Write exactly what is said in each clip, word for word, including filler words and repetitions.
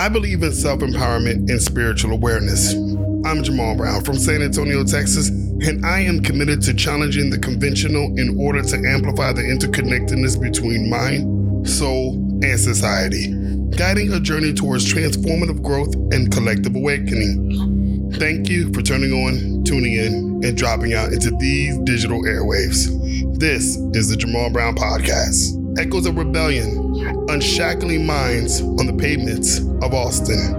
I believe in self-empowerment and spiritual awareness. I'm Jamal Brown from San Antonio, Texas, and I am committed to challenging the conventional in order to amplify the interconnectedness between mind, soul, and society, guiding a journey towards transformative growth and collective awakening. Thank you for turning on, tuning in, and dropping out into these digital airwaves. This is the Jamal Brown Podcast. Echoes of rebellion, unshackling minds on the pavements of Austin.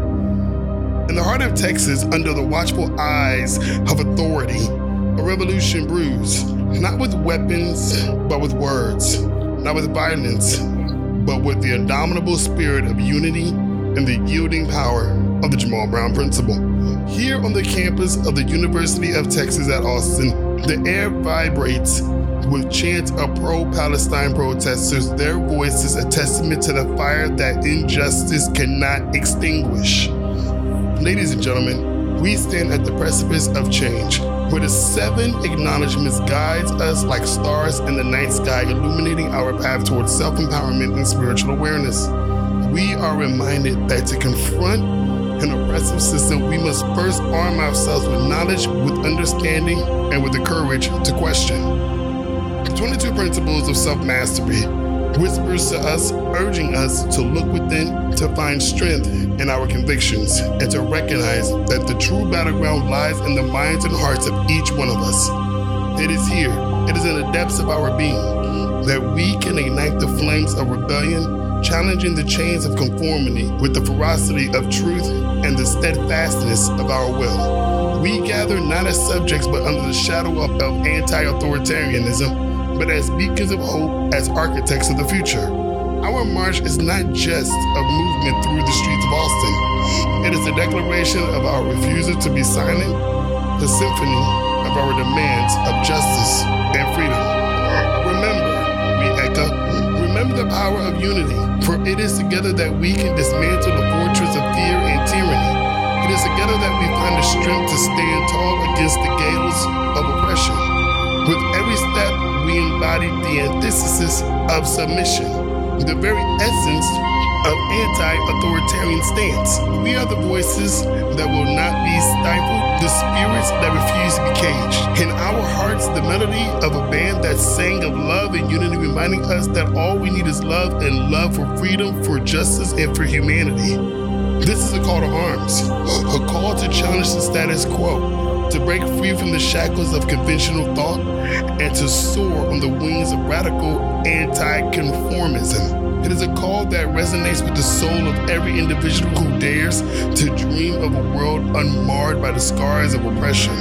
In the heart of Texas, under the watchful eyes of authority, a revolution brews, not with weapons, but with words, not with violence, but with the indomitable spirit of unity and the yielding power of the Jamal Brown Principle. Here on the campus of the University of Texas at Austin, the air vibrates with chants of pro-Palestine protesters, their voices a testament to the fire that injustice cannot extinguish. Ladies and gentlemen, we stand at the precipice of change, where the seven acknowledgments guides us like stars in the night sky, illuminating our path towards self-empowerment and spiritual awareness. We are reminded that to confront an oppressive system, we must first arm ourselves with knowledge, with understanding, and with the courage to question. twenty-two Principles of Self-Mastery whispers to us, urging us to look within, to find strength in our convictions, and to recognize that the true battleground lies in the minds and hearts of each one of us. It is here, it is in the depths of our being, that we can ignite the flames of rebellion, challenging the chains of conformity with the ferocity of truth and the steadfastness of our will. We gather not as subjects, but under the shadow of, of anti-authoritarianism, but as beacons of hope, as architects of the future. Our march is not just a movement through the streets of Austin. It is a declaration of our refusal to be silent, the symphony of our demands of justice and freedom. Remember, we echo, remember the power of unity, for it is together that we can dismantle the fortress of fear and tyranny. It is together that we find the strength to stand tall against the gales of oppression. With every step, we embody the antithesis of submission, the very essence of anti-authoritarian stance. We are the voices that will not be stifled, the spirits that refuse to be caged. In our hearts, the melody of a band that sang of love and unity, reminding us that all we need is love, and love for freedom, for justice, and for humanity. This is a call to arms, a call to challenge the status quo, to break free from the shackles of conventional thought, and to soar on the wings of radical anti-conformism. It is a call that resonates with the soul of every individual who dares to dream of a world unmarred by the scars of oppression.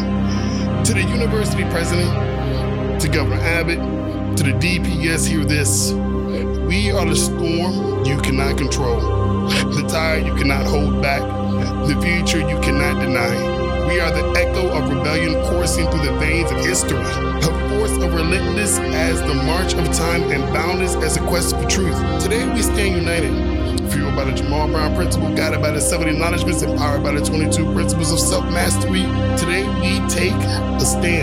To the university president, to Governor Abbott, to the D P S, hear this: we are the storm you cannot control, the tide you cannot hold back, the future you cannot deny. We are the echo of rebellion coursing through the veins of history, a force of relentless as the march of time and boundless as a quest for truth. Today we stand united, fueled by the Jamal Brown Principle, guided by the seven acknowledgments, empowered by the twenty-two Principles of Self-Mastery. Today we take a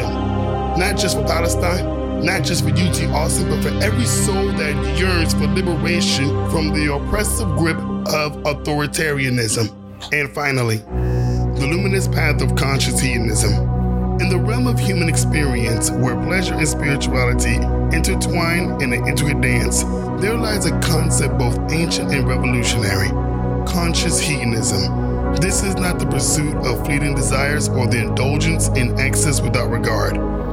stand, not just for Palestine, not just for U T Austin, but for every soul that yearns for liberation from the oppressive grip of authoritarianism. And finally, the luminous path of conscious hedonism. In the realm of human experience, where pleasure and spirituality intertwine in an intricate dance, there lies a concept both ancient and revolutionary: conscious hedonism. This is not the pursuit of fleeting desires or the indulgence in excess without regard.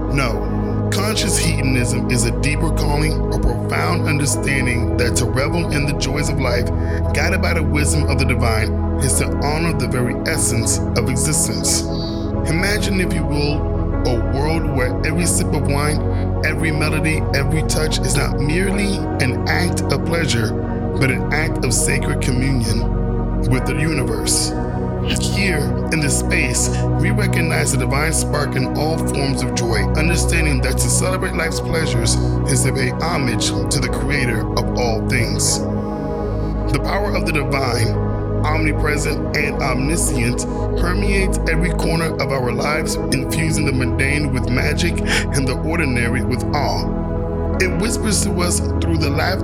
No, conscious hedonism is a deeper calling, a profound understanding that to revel in the joys of life, guided by the wisdom of the divine, is to honor the very essence of existence. Imagine, if you will, a world where every sip of wine, every melody, every touch is not merely an act of pleasure, but an act of sacred communion with the universe. Here, in this space, we recognize the divine spark in all forms of joy, understanding that to celebrate life's pleasures is to pay homage to the creator of all things. The power of the divine, omnipresent and omniscient, permeates every corner of our lives, infusing the mundane with magic and the ordinary with awe. It whispers to us through the laughter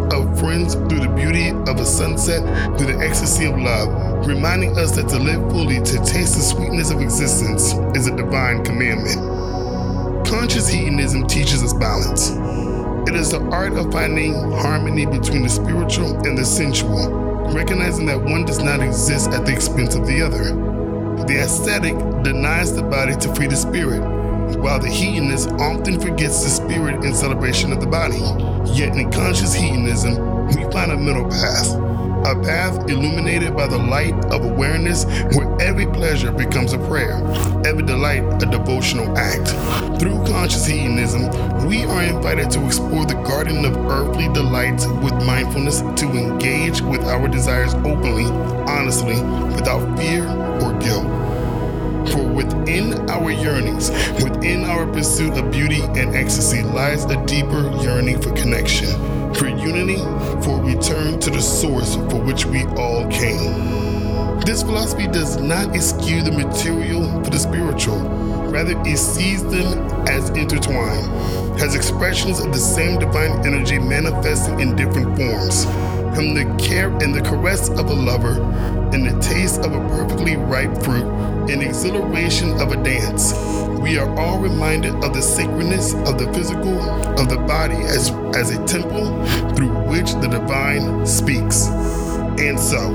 of friends through the beauty of a sunset, through the ecstasy of love, reminding us that to live fully, to taste the sweetness of existence, is a divine commandment. Conscious hedonism teaches us balance. It is the art of finding harmony between the spiritual and the sensual, recognizing that one does not exist at the expense of the other. The ascetic denies the body to free the spirit, while the hedonist often forgets the spirit in celebration of the body. Yet in conscious hedonism, we find a middle path, a path illuminated by the light of awareness where every pleasure becomes a prayer, every delight a devotional act. Through conscious hedonism, we are invited to explore the garden of earthly delights with mindfulness, to engage with our desires openly, honestly, without fear or guilt. For within our yearnings, within our pursuit of beauty and ecstasy, lies a deeper yearning for connection, for unity, for return to the source for which we all came. This philosophy does not eschew the material for the spiritual. Rather, it sees them as intertwined, as expressions of the same divine energy manifesting in different forms. From the care and the caress of a lover, and the taste of a perfectly ripe fruit, and exhilaration of a dance, we are all reminded of the sacredness of the physical, of the body as, as a temple through which the divine speaks. And so,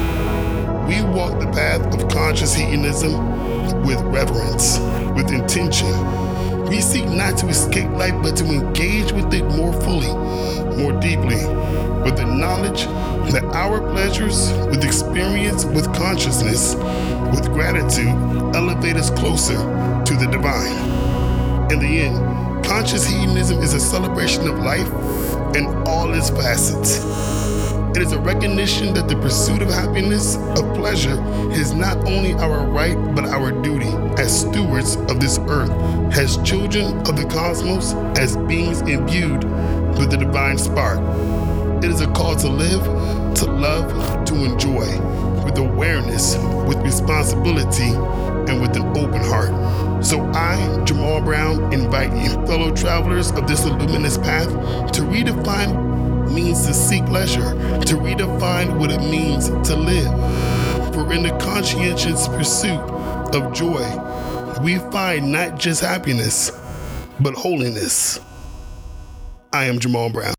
we walk the path of conscious hedonism with reverence, with intention. We seek not to escape life, but to engage with it more fully, more deeply, with the knowledge that our pleasures, with experience, with consciousness, with gratitude, elevate us closer to the divine. In the end, conscious hedonism is a celebration of life in all its facets. It is a recognition that the pursuit of happiness, of pleasure, is not only our right, but our duty as stewards of this earth, as children of the cosmos, as beings imbued with the divine spark. It is a call to live, to love, to enjoy, with awareness, with responsibility, and with an open heart. So I, Jamal Brown, invite you, fellow travelers of this luminous path, to redefine what it means to seek pleasure, to redefine what it means to live. For in the conscientious pursuit of joy, we find not just happiness, but holiness. I am Jamal Brown.